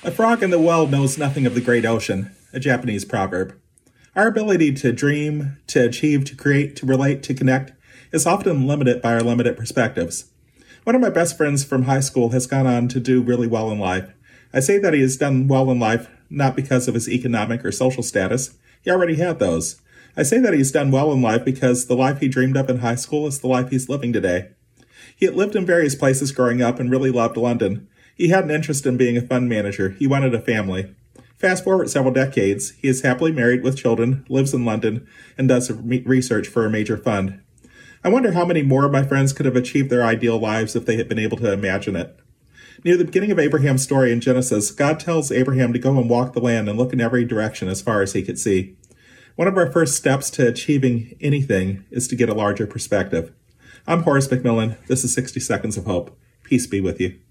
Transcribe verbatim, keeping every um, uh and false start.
A frog in the well knows nothing of the great ocean, a Japanese proverb. Our ability to dream, to achieve, to create, to relate, to connect is often limited by our limited perspectives. One of my best friends from high school has gone on to do really well in life. I say that he has done well in life not because of his economic or social status. He already had those. I say that he's done well in life because the life he dreamed of in high school is the life he's living today. He had lived in various places growing up and really loved London. He had an interest in being a fund manager. He wanted a family. Fast forward several decades, he is happily married with children, lives in London, and does research for a major fund. I wonder how many more of my friends could have achieved their ideal lives if they had been able to imagine it. Near the beginning of Abraham's story in Genesis, God tells Abraham to go and walk the land and look in every direction as far as he could see. One of our first steps to achieving anything is to get a larger perspective. I'm Horace McMillan. This is sixty Seconds of Hope. Peace be with you.